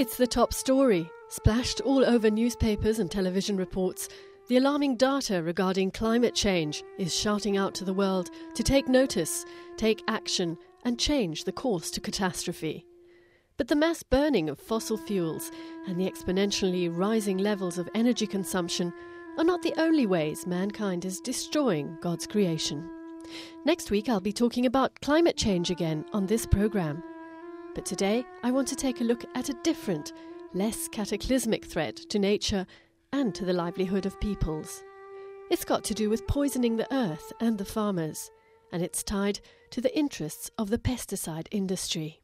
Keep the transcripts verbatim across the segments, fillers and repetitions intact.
It's the top story, splashed all over newspapers and television reports. The alarming data regarding climate change is shouting out to the world to take notice, take action, and change the course to catastrophe. But the mass burning of fossil fuels and the exponentially rising levels of energy consumption are not the only ways mankind is destroying God's creation. Next week I'll be talking about climate change again on this programme. But today I want to take a look at a different, less cataclysmic threat to nature and to the livelihood of peoples. It's got to do with poisoning the earth and the farmers, and it's tied to the interests of the pesticide industry.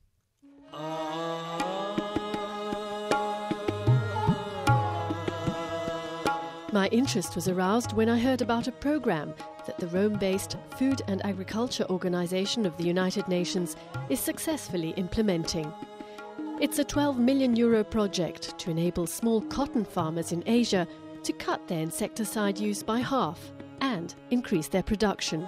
My interest was aroused when I heard about a programme that the Rome-based Food and Agriculture Organization of the United Nations is successfully implementing. It's a twelve million euro project to enable small cotton farmers in Asia to cut their insecticide use by half and increase their production.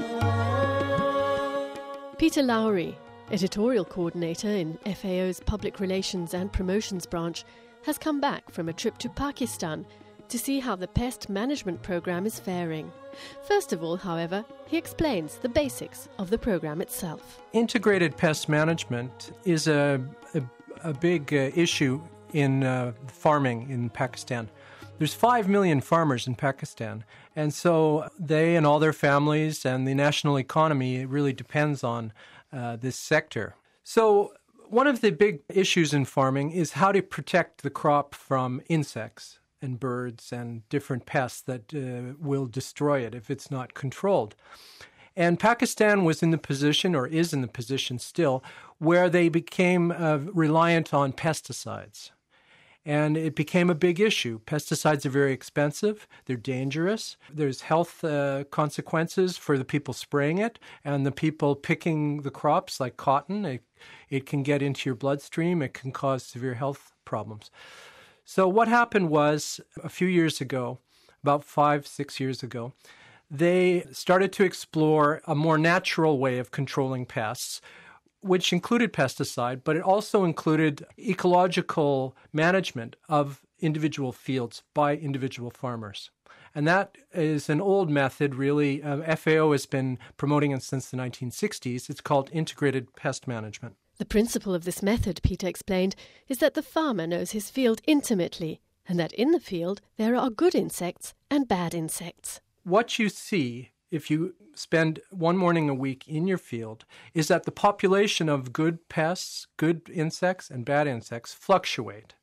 Peter Lowry, editorial coordinator in F A O's Public Relations and Promotions branch, has come back from a trip to Pakistan to see how the pest management program is faring. First of all, however, he explains the basics of the program itself. Integrated pest management is a, a, a big uh, issue in uh, farming in Pakistan. There's five million farmers in Pakistan, and so they and all their families and the national economy really depends on uh, this sector. So one of the big issues in farming is how to protect the crop from insects and birds and different pests that uh, will destroy it if it's not controlled. And Pakistan was in the position, or is in the position still, where they became uh, reliant on pesticides. And it became a big issue. Pesticides are very expensive. They're dangerous. There's health uh, consequences for the people spraying it and the people picking the crops like cotton. It, it can get into your bloodstream. It can cause severe health problems. So what happened was, a few years ago, about five, six years ago, they started to explore a more natural way of controlling pests, which included pesticide, but it also included ecological management of individual fields by individual farmers. And that is an old method, really. Uh, F A O has been promoting it since the nineteen sixties. It's called integrated pest management. The principle of this method, Peter explained, is that the farmer knows his field intimately, and that in the field there are good insects and bad insects. What you see if you spend one morning a week in your field is that the population of good pests, good insects, and bad insects fluctuate.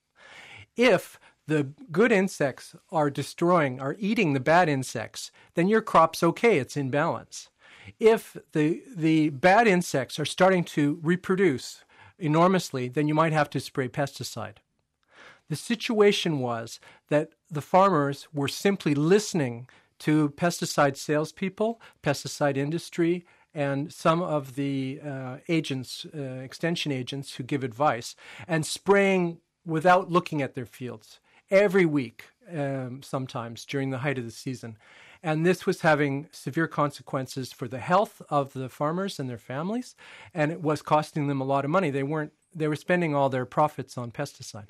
If the good insects are destroying, are eating the bad insects, then your crop's okay, it's in balance. If the the bad insects are starting to reproduce enormously, then you might have to spray pesticide. The situation was that the farmers were simply listening to pesticide salespeople, pesticide industry, and some of the uh, agents, uh, extension agents who give advice, and spraying without looking at their fields every week, um, sometimes during the height of the season. And this was having severe consequences for the health of the farmers and their families, and it was costing them a lot of money. They weren't, they were spending all their profits on pesticide.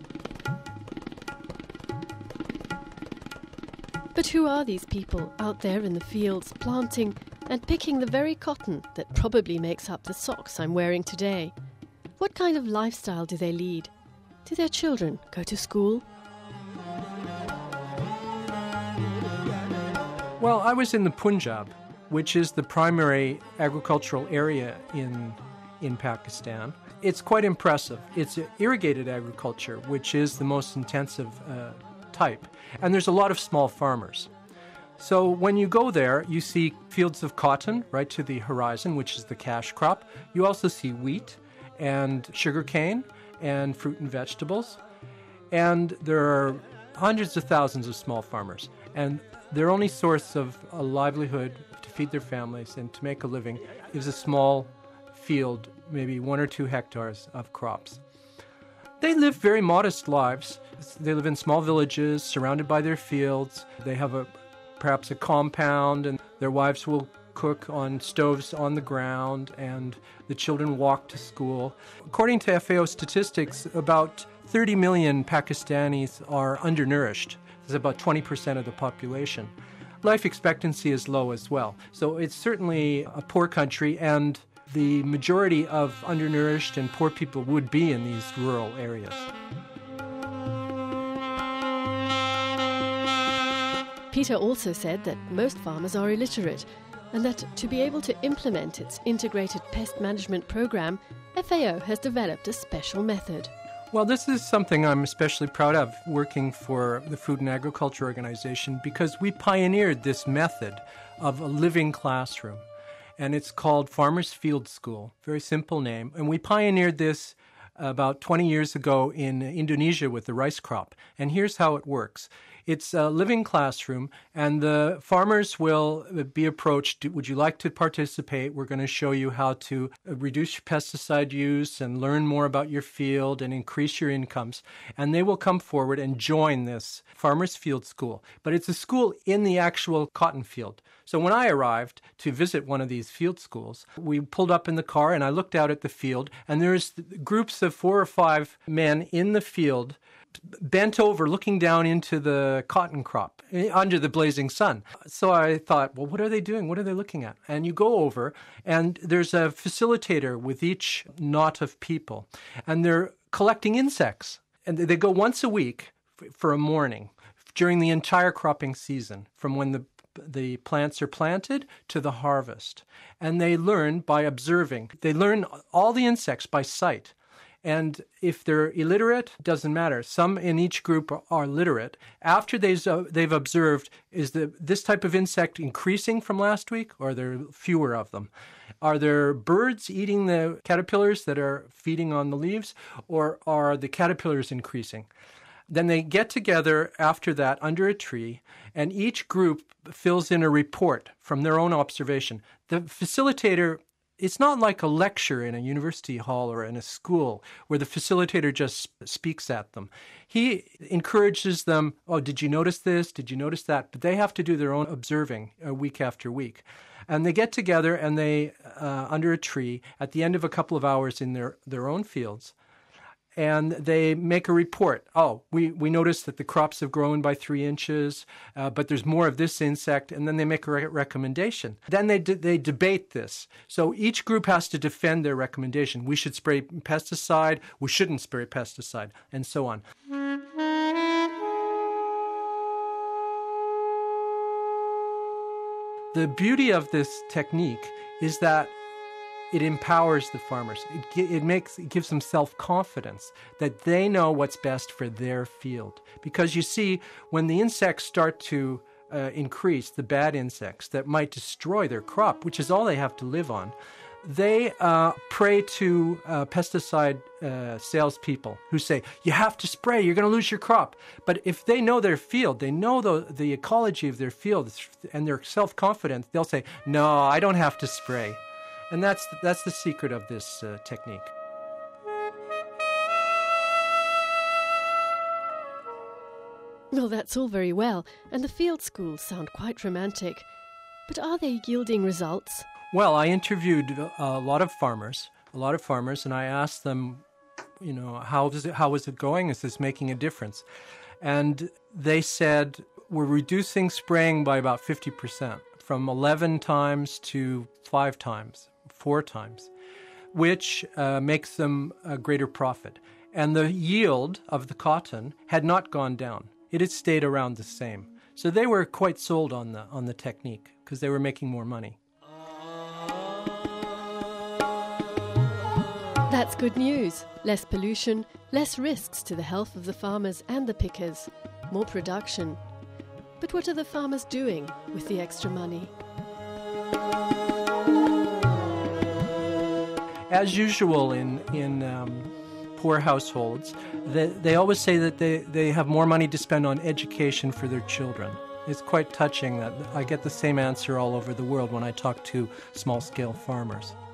But who are these people out there in the fields planting and picking the very cotton that probably makes up the socks I'm wearing today? What kind of lifestyle do they lead? Do their children go to school? Well, I was in the Punjab, which is the primary agricultural area in in Pakistan. It's quite impressive. It's irrigated agriculture, which is the most intensive uh, type. And there's a lot of small farmers. So when you go there, you see fields of cotton right to the horizon, which is the cash crop. You also see wheat and sugarcane and fruit and vegetables. And there are hundreds of thousands of small farmers. And their only source of a livelihood to feed their families and to make a living is a small field, maybe one or two hectares of crops. They live very modest lives. They live in small villages surrounded by their fields. They have a perhaps a compound, and their wives will cook on stoves on the ground, and the children walk to school. According to F A O statistics, about thirty million Pakistanis are undernourished. It's about twenty percent of the population. Life expectancy is low as well. So it's certainly a poor country, and the majority of undernourished and poor people would be in these rural areas. Peter also said that most farmers are illiterate, and that to be able to implement its integrated pest management program, F A O has developed a special method. Well, this is something I'm especially proud of, working for the Food and Agriculture Organization, because we pioneered this method of a living classroom. And it's called Farmers Field School, very simple name. And we pioneered this about twenty years ago in Indonesia with the rice crop. And here's how it works. It's a living classroom, and the farmers will be approached. Would you like to participate? We're going to show you how to reduce your pesticide use and learn more about your field and increase your incomes. And they will come forward and join this Farmers Field School. But it's a school in the actual cotton field. So when I arrived to visit one of these field schools, we pulled up in the car and I looked out at the field, and there's groups of four or five men in the field bent over looking down into the cotton crop under the blazing sun. So I thought, well, what are they doing? What are they looking at? And you go over, and there's a facilitator with each knot of people, and they're collecting insects. And they go once a week for a morning during the entire cropping season, from when the the plants are planted to the harvest. And they learn by observing. They learn all the insects by sight. And if they're illiterate, doesn't matter. Some in each group are, are literate. After they've, uh, they've observed, is the, this type of insect increasing from last week, or are there fewer of them? Are there birds eating the caterpillars that are feeding on the leaves, or are the caterpillars increasing? Then they get together after that under a tree, and each group fills in a report from their own observation. The facilitator, it's not like a lecture in a university hall or in a school where the facilitator just speaks at them. He encourages them, oh, did you notice this? Did you notice that? But they have to do their own observing uh, week after week. And they get together and they, uh, under a tree, at the end of a couple of hours in their, their own fields, and they make a report. Oh, we, we noticed that the crops have grown by three inches, uh, but there's more of this insect, and then they make a re- recommendation. Then they de- they debate this. So each group has to defend their recommendation. We should spray pesticide, we shouldn't spray pesticide, and so on. The beauty of this technique is that it empowers the farmers. It, it makes it gives them self-confidence that they know what's best for their field. Because you see, when the insects start to uh, increase, the bad insects that might destroy their crop, which is all they have to live on, they uh, pray to uh, pesticide uh, salespeople who say, you have to spray, you're going to lose your crop. But if they know their field, they know the, the ecology of their field, and they're self-confident, they'll say, no, I don't have to spray. And that's that's the secret of this uh, technique. Well, that's all very well, and the field schools sound quite romantic. But are they yielding results? Well, I interviewed a lot of farmers, a lot of farmers, and I asked them, you know, how is it, how is it going? Is this making a difference? And they said, we're reducing spraying by about fifty percent, from eleven times to five times. Four times, which uh, makes them a greater profit. And the yield of the cotton had not gone down. It had stayed around the same. So they were quite sold on the on the technique because they were making more money. That's good news. Less pollution, less risks to the health of the farmers and the pickers, more production. But what are the farmers doing with the extra money? As usual in, in um, poor households, they, they always say that they, they have more money to spend on education for their children. It's quite touching that I get the same answer all over the world when I talk to small-scale farmers.